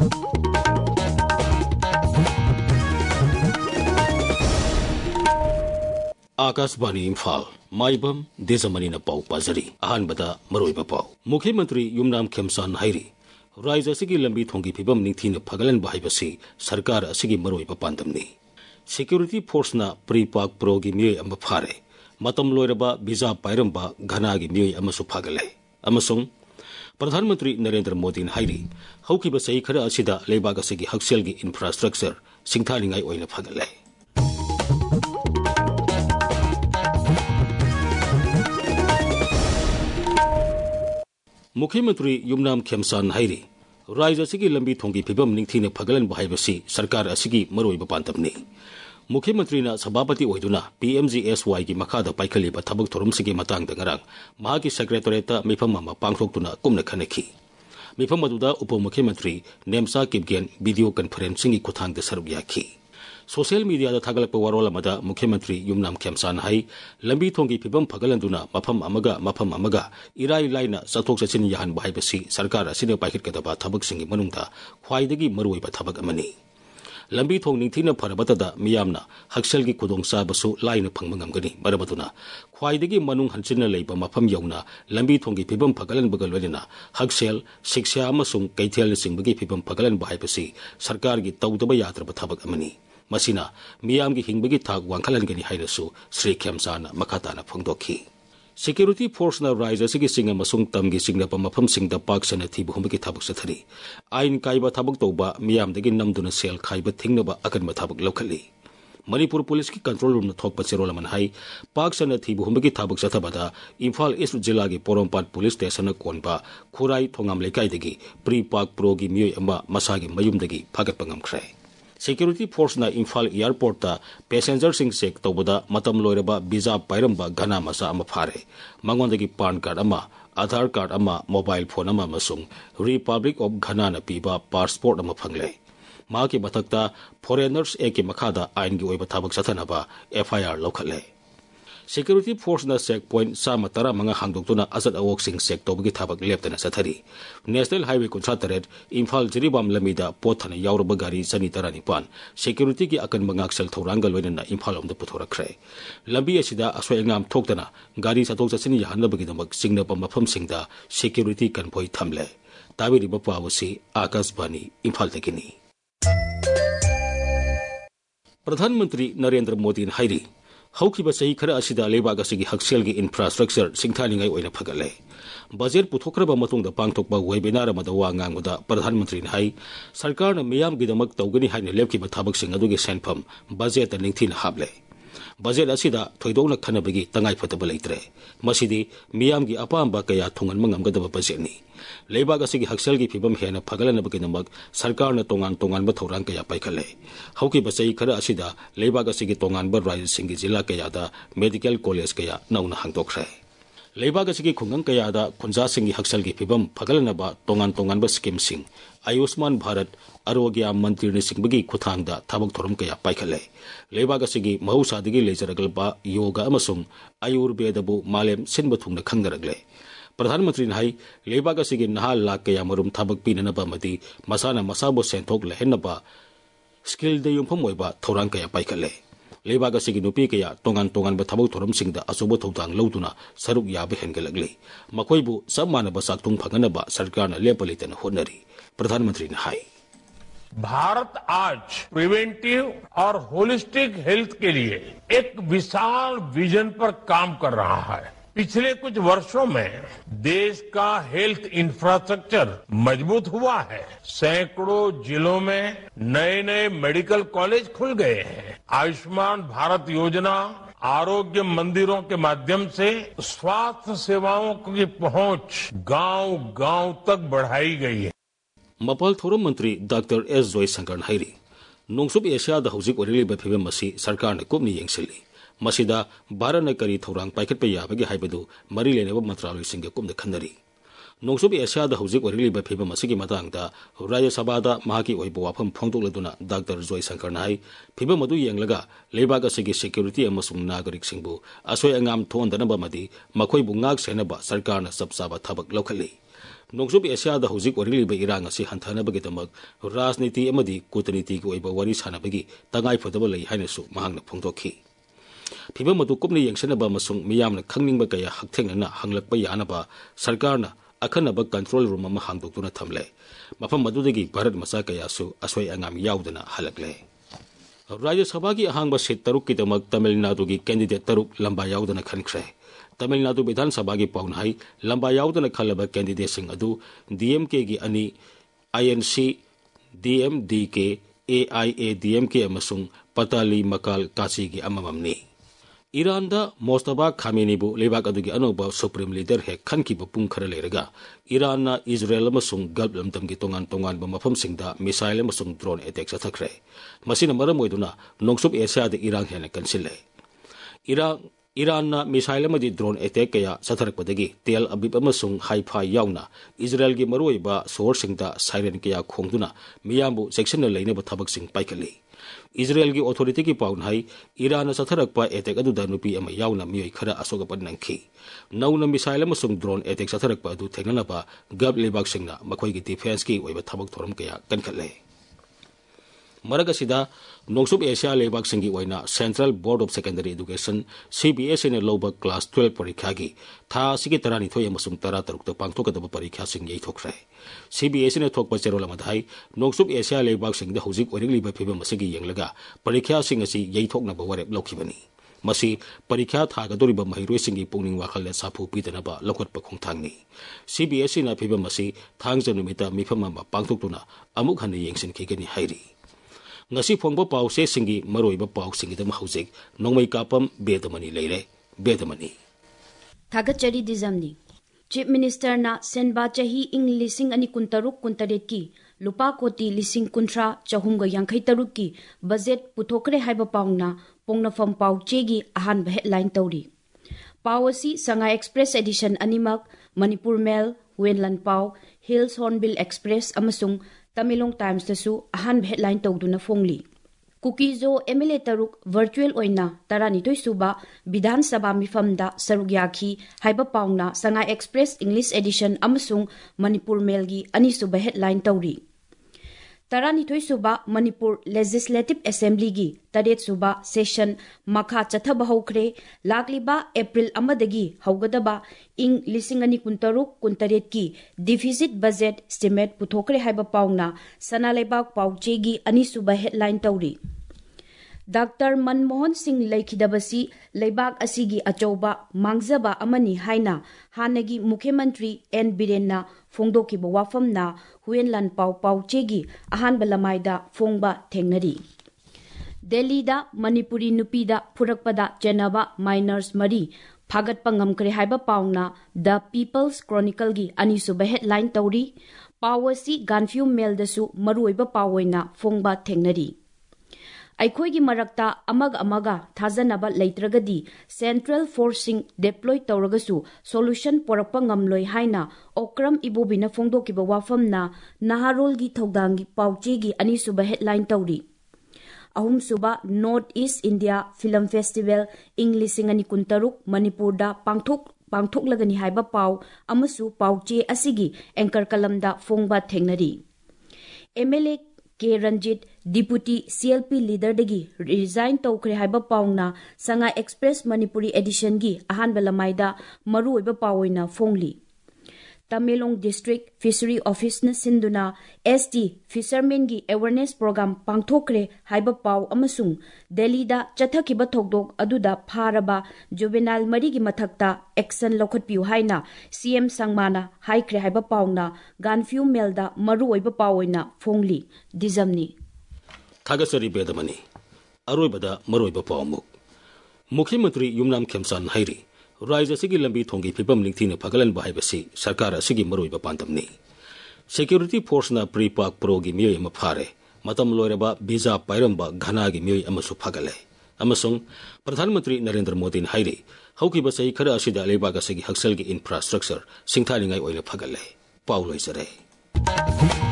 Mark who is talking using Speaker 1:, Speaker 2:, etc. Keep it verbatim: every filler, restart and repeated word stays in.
Speaker 1: आकाशवाणी इम्फाल माइबम देशमनीना पाउ पाजरी अहानबदा मरोइबा पाउ मुख्यमंत्री युमनाम खेमसान हाइरी राज्य असिगी लंबी थोंगी फिबम निंथीना फगलन बाहाइबसी सरकार असिगी मरोइबा पांदमनी सिक्योरिटी फोर्सना प्री पाक प्रोगी मियोय अमा फारे मतम लोइरबा वीजा पाइरंबा घनागी मियोय अमसु फागले अमसुंग प्रधानमंत्री नरेंद्र मोदी हाइरी हौकिबा सही खरा असिदा लेबाग असिगी हक्सेलगी इंफ्रास्ट्रक्चर सिंगथानिंगाई ओइना फागले मुख्यमंत्री युमनाम खेमसान हाइरी राज्य असिगी लंबी थोंगी फिबम निंथीना फगलन बाहाइबसी सरकार असिगी मरोइबा पांदमनी मुख्यमंत्रीना सभापति ओइदुना पीएमजीएसवाई की मखादा पाइखलिबा थबक थोरमसिगी मतांगदा ngarang महाकी सेक्रेटरीता मिफम अमा पांगथोक्तुना कुमना खनखी मिफम अदुदा उप मुख्यमंत्री नेमसा किबगेन वीडियो कॉन्फ्रेंसिंग की खुथांगदा सरुक याखी सोशल मीडिया थागलप वारोल अमदा मुख्यमंत्री युमनाम खेमसान हाई लंबी थोंगी फिबम फगलंदुना मफम अमगा मफम अमगा इराई लाइना चथोक चसिन याहन बाहाइबसी सरकार असिना पाइखिटकदबा थबकसिंगी मनुंगदा ख्वाइदगी मरुइबा थबक अमनी लंबी थोंग निंथीना फरबतदा मियामना हक्सेलगी खुदोंचाबसु लाइना फंगबा ngamgani मरबदुना ख्वाइदगी मनुंग हंचिना लेबा मफम यौना लंबी थोंगी फिबम फगलनबगा लोइना हक्सेल शिक्षा अमसुंग कैथेल सिंबगी फिबम फगलन बाहाइबसी सरकारगी तौदबा यात्रबा थबक अमनी मसीना मियाम की हिंबगी थाक वांखलनगनी हाइनसु श्री खेमसान मखाताना फोंदोखी सिक्योरिटी फोर्स ना राज्य असिगी सिंग अमसुंग तमगी सिंगनपा मफम सिंगदा पाकसना थिबुहुमगी थाबक सथरी आइन काइबा थाबक तौबा मियामदगी नमदुना सेल खाइबा थिंगनबा अकनबा थाबक लौखली मणिपुर पुलिस की कंट्रोल रूम थोकपा चिरोलमन हाई पाकसना थिबुहुमगी थाबक सथबदा इम्फाल ईस्ट जिला की पोरोंपाट पुलिस स्टेशन कोनबा खुराई थोंगाम लेकाइदगी प्री पाक प्रोगी मियोय अमा मसागी मयुमदगी फागतपा ngamkhre सिक्योरिटी फोर्स ना इम्फाल एयरपोर्ट पैसेंजर सिंग चेक तौबदा मतम लोइरबा वीजा पाइरंबा घना मसा अमा फारे मंगोंदगी पान कार्ड अमा आधार कार्ड अमा मोबाइल फोन अमा मसुंग रिपब्लिक ऑफ घना ना पीबा पासपोर्ट अमा फंगले माकी बथक्ता फॉरेनर्स ए के मखादा आइन की ओइबा थाबक सथनबा एफआईआर लौखले सिक्योरिटी फोर्स ना चेक पॉइंट सामा तरा मंगा हांगदोक्तुना अजत अवोक सिंग चेक तौबगी थाबक लेप्तना सथरी नेशनल हाईवे कुंथा तरेट इम्फाल जिरीबाम लमीदा पोथना यावरबा गाड़ी सनी तरा निपान सिक्योरिटी की अकन मंगाक्सल थौरांगा लोइना इम्फाल ओमदा पुथोरखरे लंबी असिदा असोय अंगाम थोक्तना गाड़ी चथोक चसिन याहनबगीदमक सिंगनपा मफम सिंगदा सिक्योरिटी कन्भोय थमले ताबिरिबा पावसी आकाशवाणी इम्फाल तकिनी प्रधानमंत्री नरेंद्र मोदी हाइरी हौखिबा सही खरा असिदा लेबाग असिगी हक्सेलगी इंफ्रास्ट्रक्चर सिंगथानिंगाई ओइना फगले बजेट पुथोखरबा मतुंगदा पांगथोकबा वेबिनार अमदा वा nganguda प्रधानमंत्री हाई सरकार न मियाम गिदमक तौगनी हाइना लेपखिबा थाबकसिंग अदुगी सेनफम बजेट निंगथीना हाबले बजेट असिदा थोइदोंना खनबगी तंगाई फतबा लेत्रे मसिदी मियाम गी अपांबा कया थोंगनमा ngamgadaba बजेटनी लेबाग असिगी हक्सेलगी फिबम हेना फगलनबगिदमक सरकार न तोंगान तोंगानबा थौरांग कया पाइखले हौकिबा सही खरा असिदा लेबाग असिगी तोंगानबा राज्य सिंगी जिला कयादा मेडिकल कॉलेज कया नौना हांगदोखरे लेबाग असिगी खुंगंग कयादा खुंजा सिंगी हक्सेलगी फिबम फगलनबा तोंगान तोंगानबा स्कीम सिंग आयुष्मान भारत आरोग्य मंत्री सिंबगी खुथांगदा थबक थोरम कया पाइखले लेबाग असिगी महौसादगी लेजरगलबा योगा अमसुंग आयुर्वेदबु मालेम सिनबा थुंगना खंगरगले प्रधानमंत्री हाई लेबाग असिगी नहा लाख कया मरुम थबक पिननबा मदी मसाना मसाबो सेंथोक लहेनबा स्किल दे युमफम ओइबा थौरांग कया पाइखले लेबाग असिगी नुपी कया तोंगान तोंगानबा थबक थोरम सिंगदा असुबो थौदांग लौदुना सरुक याबा हेनगलगले मखोइबु सब मानबा साक्तुंग फगनबा सरकारना लेपलितन होनरी प्रधानमंत्री ने हाई
Speaker 2: भारत आज प्रिवेंटिव और होलिस्टिक हेल्थ के लिए एक विशाल विजन पर काम कर रहा है पिछले कुछ वर्षों में देश का हेल्थ इंफ्रास्ट्रक्चर मजबूत हुआ है सैकड़ों जिलों में नए नए मेडिकल कॉलेज खुल गए हैं आयुष्मान भारत योजना आरोग्य मंदिरों के माध्यम से स्वास्थ्य सेवाओं की पहुंच गांव गांव तक बढ़ाई गई है
Speaker 1: मपाल थोरम मंत्री डॉक्टर एस जयशंकर हाइरी नोंसुब एशियादा हौजिक ओरिलिबा फिबम मसी सरकार ने कुपनी येंगसिली मसीदा भारत ने करी थौरांग पाइखटपा याबगे हाइबदु मरी लेनेबा मंत्रालय सिंगे कुमदा खन्नरी नोंसुब एशियादा हौजिक ओरिलिबा फिबम मसीगी मतांगदा राज्य सभादा महाकी ओइबा वाफम फोंदोक्लदुना डॉक्टर जयशंकर नाई फिबम अदु येंगलगा लेबाग असिगी सिक्योरिटी अमसुंग नागरिक सिंबु असोय अंगाम थोंदनबा मदी मखोइबु ngaक सेनबा सरकारना सबसाबा थबक लौखली नोंसुब एशियादा हौजिक ओरिलिबा इरांग असि हंथानबगिदमक राजनीति अमदि कूटनीति की ओइबा वरि सानबगी तंगाई फदब लई हाइनसु महांगना फोंदोखि फिबम अदु कुपनि यंगसनबा मसुंग मियामना खंगनिंगबा कया हक्थेंगना हंगलकबा यानबा सरकारना अखनबा कंट्रोल रूम अमा हांगदोक्तुना थमले मफम अदुदगी भारत मचा कयासु असोय अंगाम याउदना हलकले राज्य सभा की अहांगबा सीट तरुक की दमक तमिलनाडु की कैंडिडेट तरुक लंबा याउदना खनख्रे तमिलनाडु विधानसभा की पाउनहाई लंबा याउदना खलबा कैंडिडेट सिंह अदु डीएमके की अनि आईएनसी डीएमडीके एआईएडीएमके अमसुंग पताली मकाल काची की अमममनी ईरान दा मोस्तफा खामेनीबु लेबाक अदुगी अनोबा सुप्रीम लीडर हे खनकीबा पुंग खरा लेरगा ईरान ना इजराइल अमसुंग गल्फ लमदम की तोंगान तोंगान बा मफमसिंगदा मिसाइल अमसुंग ड्रोन अटैक चथखरे मसिना मरम ओइदुना नोंगसुब एशिया दा ईरान हेना कंसिले ईरान ईरान ना मिसाइल अमदि ड्रोन अटैक कया चथरकपदगी तेल अबिब अमसुंग हाइफा याउना इजराइल की मरोइबा सोरसिंगदा साइरन कया खोंगदुना मियामबु सेक्शन लेनेबा थबकसिंग पाइखली इजराइल की ऑथोरिटी की पाउनहाई ईरान चथरकपा एटेक अदुदा नुपी अमा याउना मियोय खरा असोगपन नंखी नौना मिसाइल अमसुंग ड्रोन एटेक चथरकपा अदु थेंगनबा गब लेबाकसिंगना मखोयगी डिफेंस की ओइबा थबक थोरम कया कनखले मरग असिदा नोंगसुब एशिया लेबाकसिंगी ओइना central board of secondary education CBSE ने लौबा क्लास ट्वेल्व परीक्षा की था सिगी तरानिथोय अमसुंग तरा तरुक पांगथोकदब परीक्षा सिंग यैथोखरे सीबीएसई ने थोकपा चेरोल अमदाई नोंगसुब एशिया लेबाकसिंगदा हौजिक ओरिगलिबा फिबम असिगी येंगलगा परीक्षा सिंग असि यैथोकनबा वरेप लौखिबनी मसी परीक्षा थागदोरिबा महिरोइसिंगी पुंगनिंग वाखल साफु पीदनबा लौखटपा खोंथांगनी सीबीएसई ना फिबम असि थांगजा नुमिता मिफम अमा पांगथोकतुना अमुक हन्ना येंगसिनखिगनी हाइरी ngasi phongba pause singi maroiba paw singi dam hauzik nongmai kapam bedamani leire bedamani
Speaker 3: thagachari dizamni chief minister na senba chahi ing lising ani kuntaruk kuntaret ki lupa koti lising kuntra chahumga yankhai taruk ki budget puthokre haiba pawna pongnafam pawche gi ahan ba headline tawri pawasi sanga express edition animak manipur mail wenlan paw hills hornbill express amasung Tamilong Times tasu ahan headline tawduna fongli Kukizo M L A taruk virtual oina tarani toy suba Bidhan Sabha mifamda sarugyakhi haiba pauna Sanga Express English edition amasung Manipur Mail gi ani suba headline tawri Tarani toy suba Manipur Legislative Assembly gi taret suba session makha chathaba hokre lakliba April amadagi haugadaba ing lisingani kuntaruk kuntaret ki deficit budget estimate puthokre haiba pauna sanalebak pauchegi ani suba headline tawri Doctor Manmohan Singh Laikhidabasi Leibak Asigi Achauba Mangzaba Amani Haina Hanagi Mukhyamantri N Birenna Fongdoki Wafamna Huenlan Pau Pauchegi Ahan Balamaida Fongba Tengnari Delhi da Manipuri Nupida Purakpada Jenaba Minors Mari Phagat Pangam Kre Haiba Pauna The People's Chronicle gi Ani suba headline tawri Pawasi Ganfew Mail dasu Maruiba Pawoina Fongba Tengnari Aikhoigi marakta amag amaga thajanaba leitragadi central forcing deploy tawragasu solution porakpa ngamloi haina okram ibobina fongdokiba wafamna naharol gi thogdangi pauche gi ani suba headline tawri ahum suba North East India Film Festival English ani kuntaruk Manipur da pangthok pangthok lagani haiba paw amasu pauche asigi anchor kalamda fongba thengnari M L A K Ranjit Deputy C L P leader dagi resign tawkre haiba pawna Sanga Express Manipuri edition gi ahan balamaida maru oiba pawoina fongli Tamelong District Fishery Office na sinduna S T Fishermen gi awareness program pangthokre haiba paw amasung Delhi da chathakiba thokdok aduda pharaba juvenile mari gi mathakta action lokhatpiu haina C M Sangmana haikre haiba pawna Ganfew Mail da maru oiba pawoina fongli dizamni
Speaker 1: Thagasari bedamani aroibada maroiba pawmuk Mukhyamantri Yumnam Khemsan hairi Raija sigi lambi thongi phibam lingthina phagalan bahaibasi sarkar asigi maroiba pantamni Security Force na pre-park pro gi miyoy ma phare matam loiraba visa pairamba ghana gi miyoy amasu phagale amasung Pradhan Mantri Narendra Modi hairi haukiba sei khara asida lebaga sigi haksal gi infrastructure singthani ngai oina phagale pauloi sare